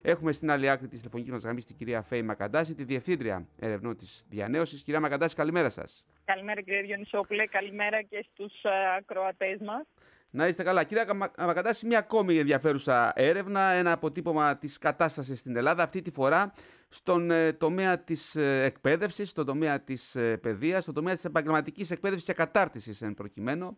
Έχουμε στην άλλη άκρη τη τηλεφωνική μας γραμμή την κυρία Φέη Μακαντάση, τη Διευθύντρια Ερευνών της Διανέωσης. Κυρία Μακαντάση, καλημέρα σας. Καλημέρα κύριε Διονυσόπουλε, καλημέρα και στους ακροατές μας. Να είστε καλά. Κυρία Μακαντάση, μια ακόμη ενδιαφέρουσα έρευνα, ένα αποτύπωμα της κατάστασης στην Ελλάδα, αυτή τη φορά στον τομέα της εκπαίδευσης, στον τομέα της παιδείας, στον τομέα της επαγγελματικής εκπαίδευσης και κατάρτισης εν προκειμένου,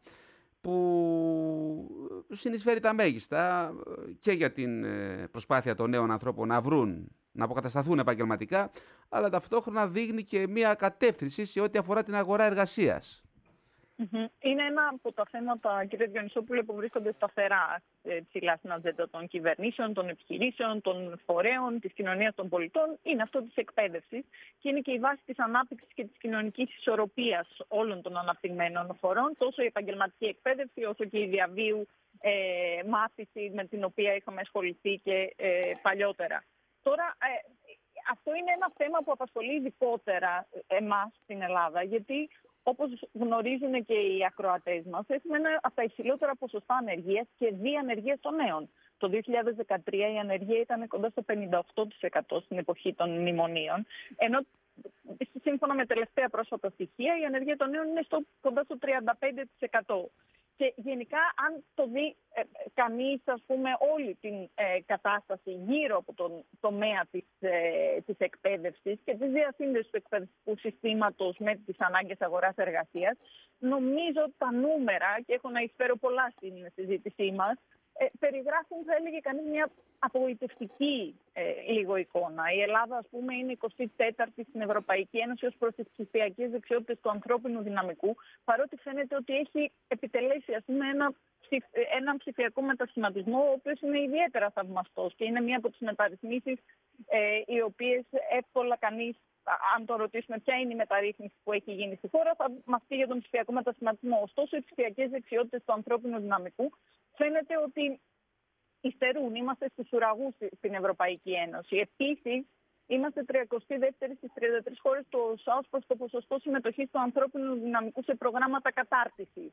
που συνεισφέρει τα μέγιστα και για την προσπάθεια των νέων ανθρώπων να αποκατασταθούν επαγγελματικά, αλλά ταυτόχρονα δείχνει και μια κατεύθυνση σε ό,τι αφορά την αγορά εργασίας. Είναι ένα από τα θέματα, κύριε Διονυσόπουλε, που βρίσκονται σταθερά ψηλά στην ατζέντα των κυβερνήσεων, των επιχειρήσεων, των φορέων, της κοινωνίας των πολιτών. Είναι αυτό της εκπαίδευσης και είναι και η βάση της ανάπτυξης και της κοινωνικής ισορροπίας όλων των αναπτυγμένων χωρών, τόσο η επαγγελματική εκπαίδευση όσο και η διαβίου μάθηση με την οποία είχαμε ασχοληθεί και παλιότερα. Τώρα, αυτό είναι ένα θέμα που απασχολεί ειδικότερα εμάς στην Ελλάδα, γιατί όπως γνωρίζουν και οι ακροατές μας, έχουμε ένα από τα υψηλότερα ποσοστά ανεργίας και διανεργίας των νέων. Το 2013 η ανεργία ήταν κοντά στο 58% στην εποχή των μνημονίων, ενώ σύμφωνα με τελευταία πρόσφατα στοιχεία η ανεργία των νέων είναι κοντά στο 35%. Και γενικά, αν το δει κανείς, ας πούμε, όλη την κατάσταση γύρω από τον τομέα της εκπαίδευσης και της διασύνδεσης του εκπαιδευτικού συστήματος με τις ανάγκες αγοράς εργασίας, νομίζω ότι τα νούμερα, και έχω να εισφέρω πολλά στην συζήτησή μας, περιγράφουν, θα έλεγε κανείς, μια απογοητευτική λίγο εικόνα. Η Ελλάδα, ας πούμε, είναι 24η στην Ευρωπαϊκή Ένωση ως προς τις ψηφιακές δεξιότητες του ανθρώπινου δυναμικού, παρότι φαίνεται ότι έχει επιτελέσει, ας πούμε, έναν ψηφιακό μετασχηματισμό, ο οποίος είναι ιδιαίτερα θαυμαστός και είναι μία από τις μεταρρυθμίσεις οι οποίες εύκολα κανείς, αν το ρωτήσουμε ποια είναι η μεταρρύθμιση που έχει γίνει στη χώρα, θα μας πει για τον ψηφιακό μετασχηματισμό. Ωστόσο, οι ψηφιακές δεξιότητες του ανθρώπινου δυναμικού φαίνεται ότι υστερούν. Είμαστε στους ουραγούς στην Ευρωπαϊκή Ένωση. Επίσης, είμαστε 32η στις 33 χώρες του ΟΣΑ ως προς το ποσοστό συμμετοχής του ανθρώπινου δυναμικού σε προγράμματα κατάρτισης.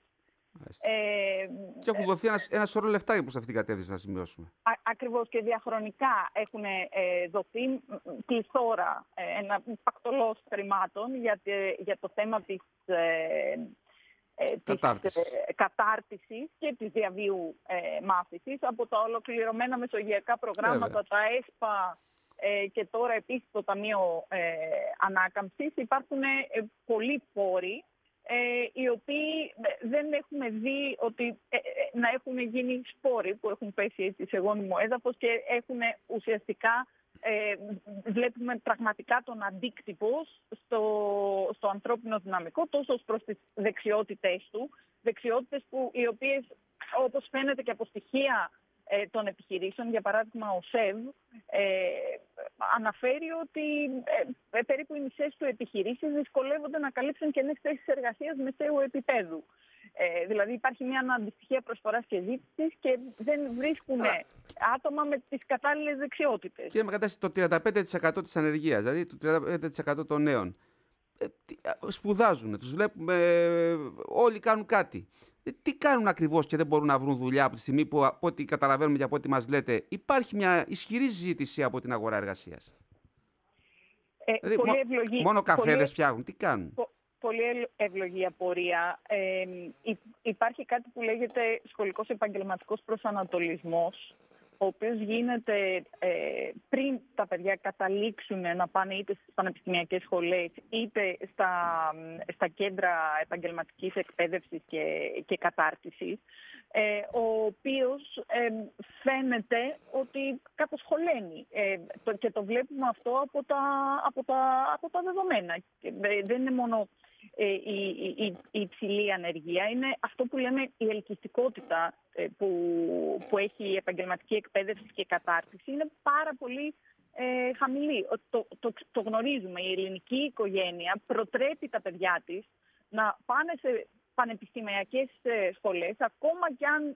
Και έχουν δοθεί ένα σωρό λεφτά προς αυτήν την κατεύθυνση, να σημειώσουμε. Ακριβώς, και διαχρονικά έχουν δοθεί πληθώρα, ένα πακτολός χρημάτων για το θέμα της κατάρτισης και της διαβίου μάθησης από τα ολοκληρωμένα μεσογειακά προγράμματα, τα ΕΣΠΑ και τώρα επίσης το Ταμείο Ανάκαμψης. Υπάρχουν πολλοί πόροι οι οποίοι δεν έχουμε δει ότι να έχουν γίνει σπόροι που έχουν πέσει έτσι σε γόνιμο έδαφος και έχουν ουσιαστικά βλέπουμε πραγματικά τον αντίκτυπο στο ανθρώπινο δυναμικό, τόσο ως προς τις δεξιότητες του, δεξιότητες οι οποίες, όπως φαίνεται και από στοιχεία των επιχειρήσεων, για παράδειγμα ο ΣΕΒ αναφέρει ότι περίπου οι μισές του επιχειρήσεις δυσκολεύονται να καλύψουν κενές θέσεις εργασίας μεσαίου επίπεδου. Δηλαδή υπάρχει μια αναντιστοιχεία προσφοράς και ζήτησης και δεν βρίσκουν άτομα με τις κατάλληλες δεξιότητες. Κύριε Μακαντάση, το 35% της ανεργίας, δηλαδή το 35% των νέων, σπουδάζουν, τους βλέπουμε, όλοι κάνουν κάτι. Τι κάνουν ακριβώς και δεν μπορούν να βρουν δουλειά από τη στιγμή που, από ό,τι καταλαβαίνουμε και από ό,τι μας λέτε, υπάρχει μια ισχυρή ζήτηση από την αγορά εργασίας? Δηλαδή, μόνο καφέδες φτιάχνουν, τι κάνουν? Πολύ ευλογή απορία. Υπάρχει κάτι που λέγεται σχολικός επαγγελματικός προσανατολισμός, ο οποίος γίνεται πριν τα παιδιά καταλήξουν να πάνε είτε στις πανεπιστημιακές σχολές είτε στα κέντρα επαγγελματικής εκπαίδευσης και κατάρτισης, ο οποίος φαίνεται ότι κατασχολαίνει και το βλέπουμε αυτό από τα δεδομένα. Δεν είναι μόνο η υψηλή ανεργία, είναι αυτό που λέμε η ελκυστικότητα που έχει η επαγγελματική εκπαίδευση και κατάρτιση, είναι πάρα πολύ χαμηλή. Το γνωρίζουμε. Η ελληνική οικογένεια προτρέπει τα παιδιά της να πάνε σε πανεπιστημιακές σχολές, ακόμα κι αν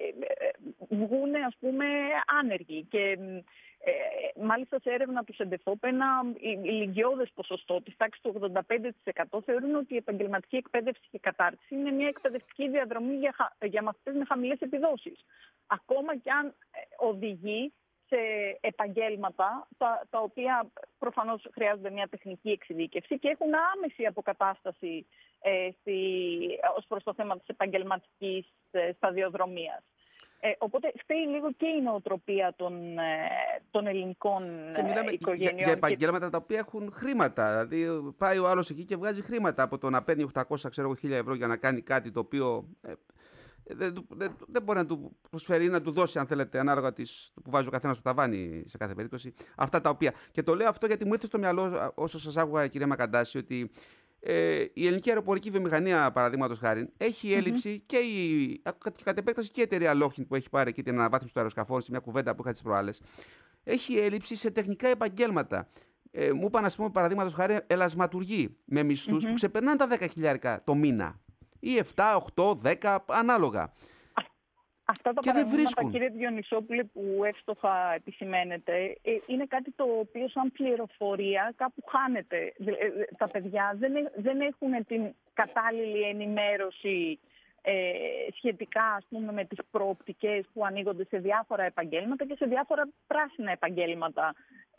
βγουν, ας πούμε, άνεργοι. Και μάλιστα σε έρευνα του ΣΕΝΤΕΦΟΠ ένα ηλικιώδες ποσοστό της τάξης του 85% θεωρούν ότι η επαγγελματική εκπαίδευση και κατάρτιση είναι μια εκπαιδευτική διαδρομή για μαθητές με χαμηλές επιδόσεις. Ακόμα κι αν οδηγεί σε επαγγέλματα τα οποία προφανώς χρειάζονται μια τεχνική εξειδίκευση και έχουν άμεση αποκατάσταση ως προς το θέμα της επαγγελματικής σταδιοδρομίας. Οπότε φταίει λίγο και η νοοτροπία των ελληνικών οικογενειών. Για επαγγέλματα τα οποία έχουν χρήματα. Δηλαδή πάει ο άλλος εκεί και βγάζει χρήματα από το να παίρνει 800.000 ευρώ για να κάνει κάτι το οποίο δεν μπορεί να του προσφέρει ή να του δώσει, αν θέλετε, ανάλογα που βάζει ο καθένας στο ταβάνι σε κάθε περίπτωση. Αυτά τα οποία. Και το λέω αυτό γιατί μου ήρθε στο μυαλό, όσο σας άκουγα, κυρία Μακαντάση, ότι η ελληνική αεροπορική βιομηχανία, παραδείγματος χάρη, έχει έλλειψη και κατ' επέκταση και η εταιρεία Lockheed που έχει πάρει εκεί την αναβάθμιση του αεροσκαφών, σε μια κουβέντα που είχα τις προάλλες. Έχει έλλειψη σε τεχνικά επαγγέλματα. Μου είπαν, ας πούμε, παραδείγματος χάρη, ελασματουργοί με μισθούς που ξεπερνάνε τα 10.000 το μήνα. Ή 7, 8, 10, ανάλογα. Αυτά τα παραδείγματα, κύριε Διονυσόπουλε, που εύστοχα επισημαίνετε, είναι κάτι το οποίο σαν πληροφορία κάπου χάνεται. Τα παιδιά δεν έχουν την κατάλληλη ενημέρωση σχετικά, ας πούμε, με τις προοπτικές που ανοίγονται σε διάφορα επαγγέλματα και σε διάφορα πράσινα επαγγέλματα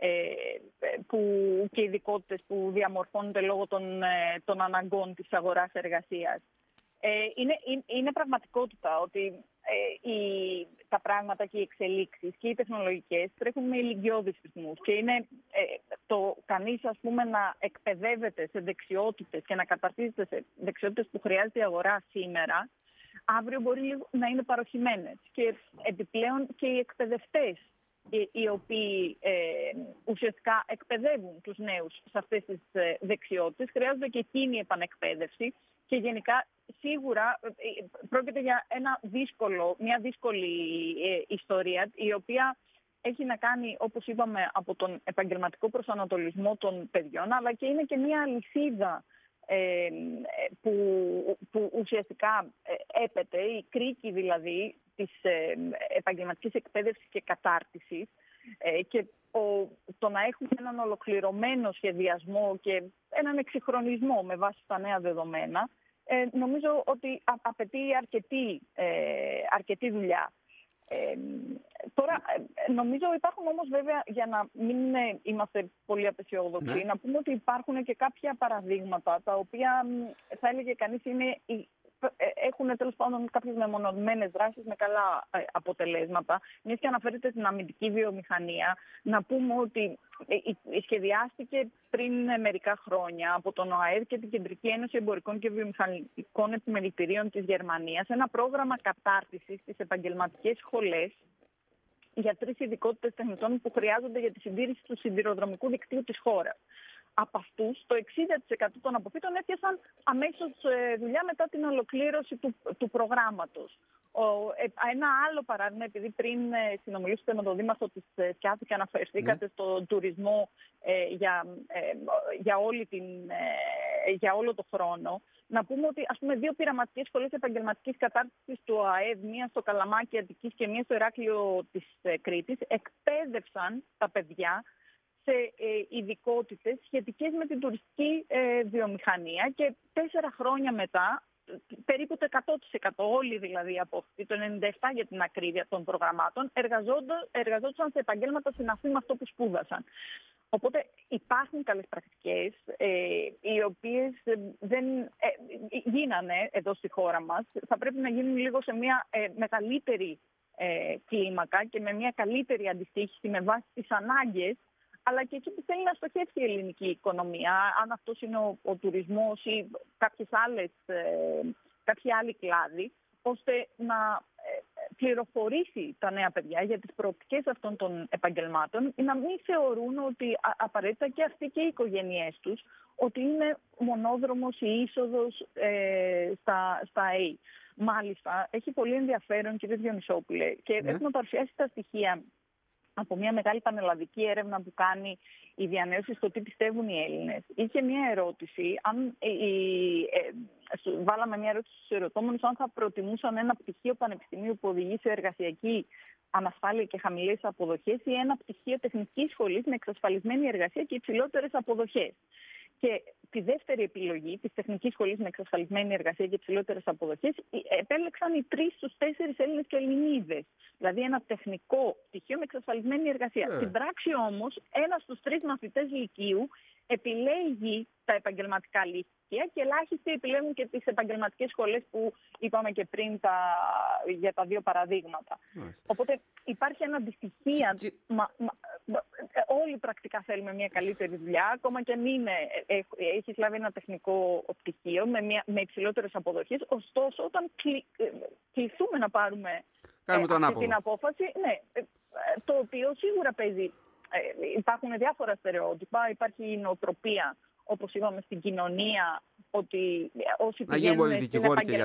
και ειδικότητες που διαμορφώνονται λόγω των αναγκών της αγοράς εργασίας. Είναι πραγματικότητα ότι τα πράγματα και οι εξελίξεις και οι τεχνολογικές τρέχουν με ηλικιώδεις ρυθμούς και είναι κανείς, ας πούμε, να εκπαιδεύεται σε δεξιότητες και να καταρτίζεται σε δεξιότητες που χρειάζεται η αγορά σήμερα, αύριο μπορεί να είναι παροχημένες. Και επιπλέον και οι εκπαιδευτές οι οποίοι ουσιαστικά εκπαιδεύουν τους νέους σε αυτές τις δεξιότητες, χρειάζονται και εκείνη η επανεκπαίδευση και γενικά σίγουρα πρόκειται για μια δύσκολη ιστορία, η οποία έχει να κάνει, όπως είπαμε, από τον επαγγελματικό προσανατολισμό των παιδιών, αλλά και είναι και μια αλυσίδα που ουσιαστικά έπεται, η κρίκη δηλαδή της επαγγελματικής εκπαίδευσης και κατάρτισης, και το να έχουμε έναν ολοκληρωμένο σχεδιασμό και έναν εξυγχρονισμό με βάση τα νέα δεδομένα, νομίζω ότι απαιτεί αρκετή δουλειά. Τώρα, νομίζω υπάρχουν όμως, βέβαια, για να μην είμαστε πολύ απεσιόδοξοι, να πούμε ότι υπάρχουν και κάποια παραδείγματα τα οποία θα έλεγε κανείς έχουν τέλος πάντων κάποιες μεμονωμένες δράσεις με καλά αποτελέσματα. Μιας και αναφέρεται στην αμυντική βιομηχανία, να πούμε ότι σχεδιάστηκε πριν μερικά χρόνια από τον ΟΑΕΔ και την Κεντρική Ένωση Εμπορικών και Βιομηχανικών Επιμελητηρίων της Γερμανίας ένα πρόγραμμα κατάρτισης στις επαγγελματικές σχολές για 3 ειδικότητες τεχνητών που χρειάζονται για τη συντήρηση του σιδηροδρομικού δικτύου της χώρας. Από αυτούς, το 60% των αποφύτων έπιασαν αμέσως δουλειά μετά την ολοκλήρωση του προγράμματος. Ένα άλλο παράδειγμα, επειδή πριν συνομιλήσετε με τον Δήμαρχο της Σκιάθου και αναφερθήκατε στον τουρισμό για όλο το χρόνο, να πούμε ότι, ας πούμε, 2 πειραματικές σχολές επαγγελματικής κατάρτισης του ΟΑΕΔ, μία στο Καλαμάκι Αττικής και μία στο Ηράκλειο της Κρήτης, εκπαίδευσαν τα παιδιά σε ειδικότητες σχετικές με την τουριστική βιομηχανία και 4 χρόνια μετά, περίπου το 100%, όλοι δηλαδή από αυτή, το 97% για την ακρίβεια των προγραμμάτων, εργαζόντουσαν σε επαγγέλματα συναφή με αυτό που σπούδασαν. Οπότε υπάρχουν καλές πρακτικές, οι οποίες δεν γίνανε εδώ στη χώρα μας. Θα πρέπει να γίνουν λίγο σε μια μεγαλύτερη κλίμακα και με μια καλύτερη αντιστοίχηση με βάση τις ανάγκες, αλλά και εκεί που θέλει να στοχεύσει η ελληνική οικονομία, αν αυτός είναι ο τουρισμός ή κάποιοι άλλοι κλάδοι, ώστε να πληροφορήσει τα νέα παιδιά για τις προοπτικές αυτών των επαγγελμάτων ή να μην θεωρούν ότι απαραίτητα και αυτοί και οι οικογένειές τους ότι είναι μονόδρομος η είσοδος στα ΑΕΗ. Μάλιστα, έχει πολύ ενδιαφέρον, κύριε Διονυσόπουλε, και έχουμε παρουσιάσει τα στοιχεία από μια μεγάλη πανελλαδική έρευνα που κάνει η Διανέωση στο τι πιστεύουν οι Έλληνες. Είχε μια ερώτηση, βάλαμε μια ερώτηση στους ερωτώμενους αν θα προτιμούσαν ένα πτυχίο πανεπιστημίου που οδηγεί σε εργασιακή ανασφάλεια και χαμηλές αποδοχές ή ένα πτυχίο τεχνικής σχολής με εξασφαλισμένη εργασία και υψηλότερες αποδοχές. Και τη δεύτερη επιλογή της τεχνικής σχολής με εξασφαλισμένη εργασία και υψηλότερες αποδοχές επέλεξαν οι 3 στους 4 Έλληνες και Ελληνίδες. Δηλαδή ένα τεχνικό πτυχίο με εξασφαλισμένη εργασία. Στην πράξη όμως, 1 στους 3 μαθητές λυκείου επιλέγει τα επαγγελματικά λύκεια και ελάχιστοι επιλέγουν και τις επαγγελματικές σχολές που είπαμε και πριν για τα 2 παραδείγματα. Οπότε υπάρχει ένα αντιστοιχεία. Όλοι πρακτικά θέλουμε μια καλύτερη δουλειά, ακόμα και αν έχεις λάβει ένα τεχνικό πτυχίο με υψηλότερες αποδοχές. Ωστόσο, όταν κληθούμε να πάρουμε αυτή την απόφαση, ναι, το οποίο σίγουρα παίζει. Υπάρχουν διάφορα στερεότυπα, υπάρχει η νοοτροπία, όπως είπαμε, στην κοινωνία, ότι όσοι πηγαίνουν στην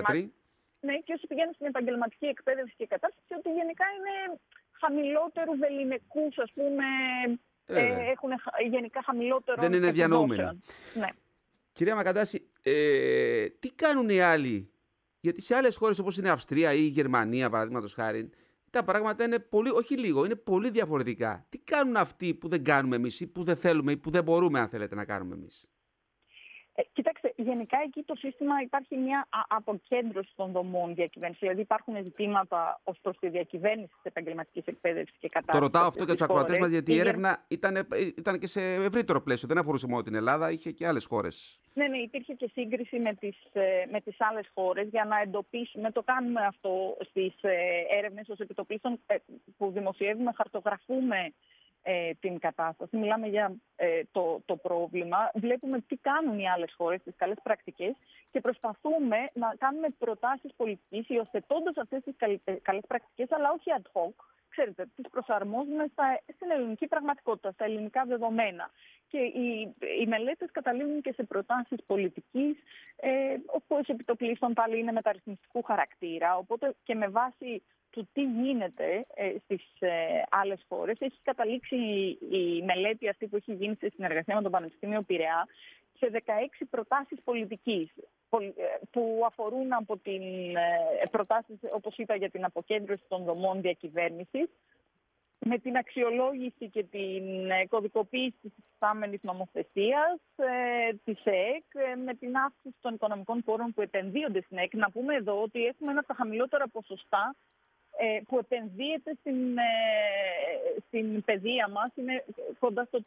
επαγγελματική εκπαίδευση και κατάρτιση, ότι γενικά είναι χαμηλότερου βεληνικούς, ας πούμε, έχουν γενικά χαμηλότερο. Δεν είναι διανοούμενοι. Ναι. Κυρία Μακαντάση, τι κάνουν οι άλλοι? Γιατί σε άλλες χώρες όπως είναι Αυστρία ή η Γερμανία, παραδείγματος χάρη, τα πράγματα είναι πολύ, όχι λίγο, είναι πολύ διαφορετικά. Τι κάνουν αυτοί που δεν κάνουμε εμείς ή που δεν θέλουμε ή που δεν μπορούμε, αν θέλετε, να κάνουμε εμείς? Κοιτάξτε, γενικά εκεί το σύστημα υπάρχει μια αποκέντρωση των δομών διακυβέρνησης. Δηλαδή υπάρχουν ζητήματα ως προς τη διακυβέρνηση της επαγγελματικής εκπαίδευσης και κατάρτισης. Το ρωτάω αυτό και τους ακροατές μας, γιατί η έρευνα ήταν και σε ευρύτερο πλαίσιο. Δεν αφορούσε μόνο την Ελλάδα, είχε και άλλες χώρες. Ναι, υπήρχε και σύγκριση με τις άλλες χώρες για να εντοπίσουμε. Το κάνουμε αυτό στις έρευνες ως επιτοπλίστων που δημοσιεύουμε, χαρτογραφούμε την κατάσταση. Μιλάμε για το πρόβλημα. Βλέπουμε τι κάνουν οι άλλες χώρες, τις καλές πρακτικές και προσπαθούμε να κάνουμε προτάσεις πολιτικής υιοθετώντας αυτές τις καλές πρακτικές, αλλά όχι ad hoc. Ξέρετε, τις προσαρμόζουμε στην ελληνική πραγματικότητα, στα ελληνικά δεδομένα. Και οι μελέτες καταλήγουν και σε προτάσεις πολιτικής, όπου ως επιτοπλίστων πάλι είναι μεταρρυθμιστικού χαρακτήρα. Οπότε και με βάση του τι γίνεται στις άλλες χώρες, έχει καταλήξει η μελέτη αυτή που έχει γίνει σε συνεργασία με το Πανεπιστήμιο Πειραιά σε 16 προτάσεις πολιτικής, που αφορούν από την προτάσεις, όπως είπα, για την αποκέντρωση των δομών διακυβέρνησης, με την αξιολόγηση και την κωδικοποίηση της υφιστάμενης νομοθεσίας της ΕΕΚ, με την αύξηση των οικονομικών πόρων που επενδύονται στην ΕΕΚ. Να πούμε εδώ ότι έχουμε ένα από τα χαμηλότερα ποσοστά που επενδύεται στην παιδεία μας, είναι κοντά στο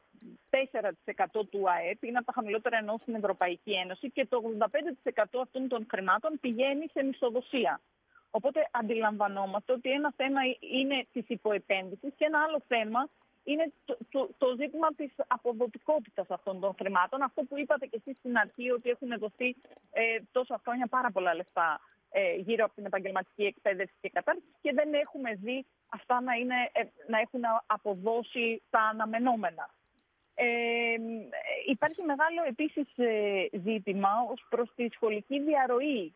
4% του ΑΕΠ, είναι από τα χαμηλότερα ενώ στην Ευρωπαϊκή Ένωση, και το 85% αυτών των χρημάτων πηγαίνει σε μισθοδοσία. Οπότε αντιλαμβανόμαστε ότι ένα θέμα είναι της υποεπένδυσης και ένα άλλο θέμα είναι το ζήτημα της αποδοτικότητας αυτών των χρημάτων. Αυτό που είπατε και εσείς στην αρχή, ότι έχουν δοθεί τόσα χρόνια πάρα πολλά λεφτά γύρω από την επαγγελματική εκπαίδευση και κατάρτιση και δεν έχουμε δει αυτά να έχουν αποδώσει τα αναμενόμενα. Υπάρχει μεγάλο επίσης ζήτημα ως προς τη σχολική διαρροή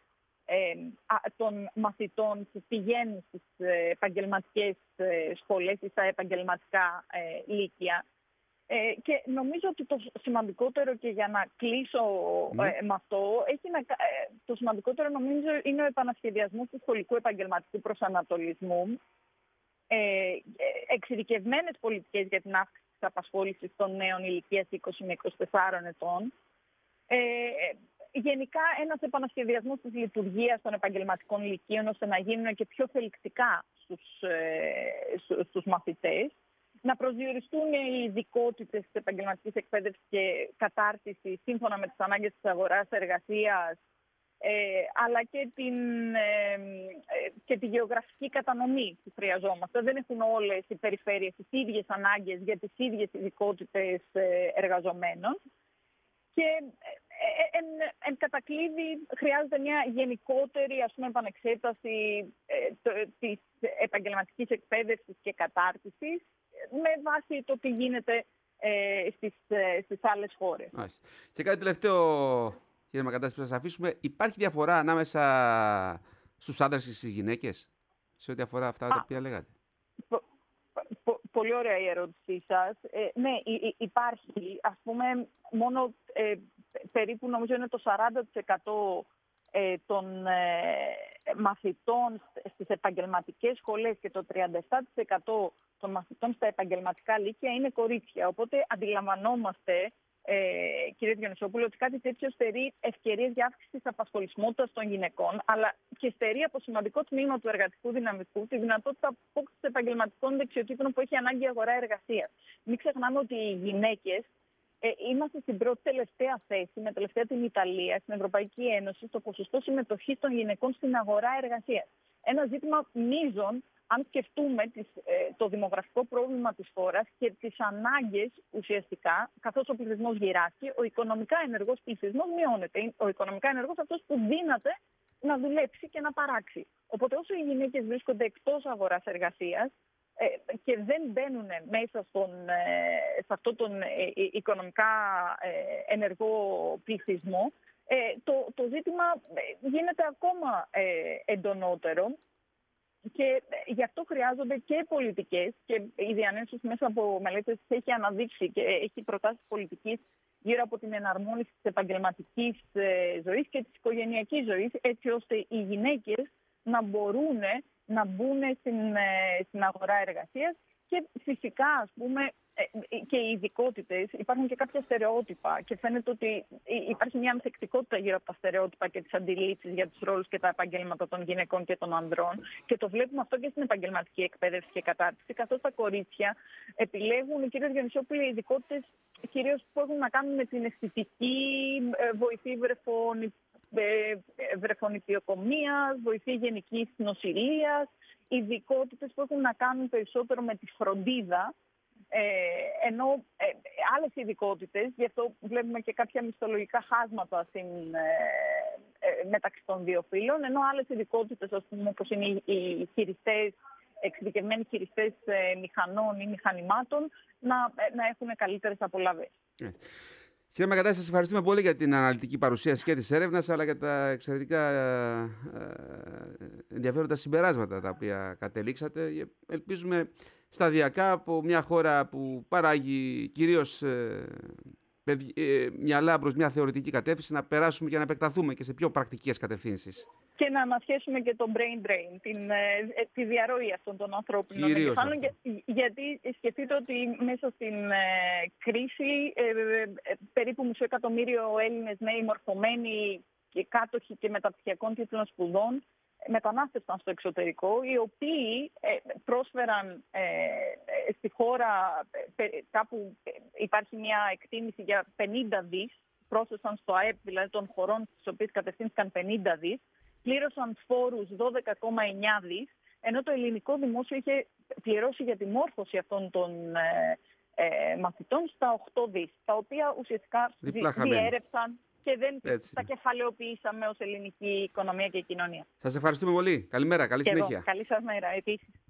των μαθητών που πηγαίνουν στις επαγγελματικές σχολές ή στα επαγγελματικά λύκεια. Και νομίζω ότι το σημαντικότερο, και για να κλείσω με αυτό, το σημαντικότερο νομίζω είναι ο επανασχεδιασμός του σχολικού επαγγελματικού προσανατολισμού, εξειδικευμένες πολιτικές για την αύξηση της απασχόλησης των νέων ηλικίας 20 με 24 ετών, γενικά ένας επανασχεδιασμός της λειτουργίας των επαγγελματικών λυκείων ώστε να γίνουν και πιο θελκτικά στους μαθητές, να προσδιοριστούν οι ειδικότητες της επαγγελματικής εκπαίδευσης και κατάρτισης σύμφωνα με τις ανάγκες της αγοράς εργασίας, αλλά και τη γεωγραφική κατανομή που χρειαζόμαστε. Δεν έχουν όλες οι περιφέρειες τις ίδιες ανάγκες για τις ίδιες ειδικότητες εργαζομένων. Και εν κατακλείδη χρειάζεται μια γενικότερη επανεξέταση της επαγγελματικής εκπαίδευσης και κατάρτισης με βάση το τι γίνεται στις άλλες χώρες. Και κάτι τελευταίο, κύριε Μακαντάση, που θα σας αφήσουμε. Υπάρχει διαφορά ανάμεσα στους άντρες και στις γυναίκες σε ό,τι αφορά αυτά τα οποία λέγατε? Πολύ ωραία η ερώτησή σας. Ναι, υπάρχει. Ας πούμε, μόνο περίπου νομίζω είναι το 40% των μαθητών στις επαγγελματικές σχολές και το 37% των μαθητών στα επαγγελματικά λύκεια είναι κορίτσια. Οπότε αντιλαμβανόμαστε κύριε Διονυσόπουλο, ότι κάτι τέτοιο στερεί ευκαιρίες για αύξηση της απασχολησιμότητας των γυναικών, αλλά και στερεί από σημαντικό τμήμα του εργατικού δυναμικού τη δυνατότητα απόκτησης επαγγελματικών δεξιοτήτων που έχει ανάγκη η αγορά εργασίας. Μην ξεχνάμε ότι οι γυναίκες είμαστε στην πρώτη τελευταία θέση, με τελευταία την Ιταλία, στην Ευρωπαϊκή Ένωση, στο ποσοστό συμμετοχής των γυναικών στην αγορά εργασίας. Ένα ζήτημα μείζων, αν σκεφτούμε το δημογραφικό πρόβλημα της χώρας και τις ανάγκες ουσιαστικά, καθώς ο πληθυσμός γυράσκει, ο οικονομικά ενεργός πληθυσμός μειώνεται. Ο οικονομικά ενεργός αυτός που δύναται να δουλέψει και να παράξει. Οπότε όσο οι γυναίκες βρίσκονται εκτός αγοράς εργασίας και δεν μπαίνουν μέσα σε αυτό τον οικονομικά ενεργό πληθυσμό, το ζήτημα γίνεται ακόμα εντονότερο. Και γι' αυτό χρειάζονται και πολιτικές, και η Διανέσους μέσα από μελέτες έχει αναδείξει και έχει προτάσεις πολιτικής γύρω από την εναρμόνιση της επαγγελματικής ζωής και της οικογενειακής ζωής, έτσι ώστε οι γυναίκες να μπορούν να μπουν στην αγορά εργασίας και φυσικά, ας πούμε, και οι ειδικότητες. Υπάρχουν και κάποια στερεότυπα και φαίνεται ότι υπάρχει μια ανθεκτικότητα γύρω από τα στερεότυπα και τις αντιλήψεις για τους ρόλους και τα επαγγέλματα των γυναικών και των ανδρών. Και το βλέπουμε αυτό και στην επαγγελματική εκπαίδευση και κατάρτιση, καθώς τα κορίτσια επιλέγουν, κύριε Διονυσόπουλε, ειδικότητες κυρίως που έχουν να κάνουν με την αισθητική, βοηθή βρεφονιπιοκομείας, βοηθή γενικής νοσηλείας, ειδικότητες που έχουν να κάνουν περισσότερο με τη φροντίδα, ενώ άλλες ειδικότητες, γι' αυτό βλέπουμε και κάποια μισθολογικά χάσματα μεταξύ των δύο φύλων, ενώ άλλες ειδικότητες, ας πούμε, όπως είναι οι χειριστές, εξειδικευμένοι χειριστές μηχανών ή μηχανημάτων, να έχουν καλύτερες απολαβές. Κύριε Μακατάση, σας ευχαριστούμε πολύ για την αναλυτική παρουσίαση και της έρευνας, αλλά και τα εξαιρετικά ενδιαφέροντα συμπεράσματα τα οποία κατελήξατε. Ελπίζουμε σταδιακά από μια χώρα που παράγει κυρίως μυαλά προς μια θεωρητική κατεύθυνση να περάσουμε και να επεκταθούμε και σε πιο πρακτικές κατευθύνσεις. Και να ανασχέσουμε και το brain drain, τη διαρροή αυτών των ανθρώπινων εγκεφάλων. Γιατί σκεφτείτε ότι μέσα στην κρίση περίπου 500.000 Έλληνες νέοι μορφωμένοι και κάτοχοι και μεταπτυχιακών τίτλων σπουδών μετανάστευσαν στο εξωτερικό, οι οποίοι πρόσφεραν στη χώρα, κάπου υπάρχει μια εκτίμηση για 50 δις, πρόσθεσαν στο ΑΕΠ δηλαδή των χωρών στις οποίες κατευθύνθηκαν 50 δις, πλήρωσαν φόρους 12,9 δις, ενώ το ελληνικό δημόσιο είχε πληρώσει για τη μόρφωση αυτών των μαθητών στα 8 δις, τα οποία ουσιαστικά διέρευσαν και δεν τα κεφαλαιοποιήσαμε ως ελληνική οικονομία και κοινωνία. Σας ευχαριστούμε πολύ. Καλημέρα, καλή συνέχεια. Καλή σας μέρα επίσης.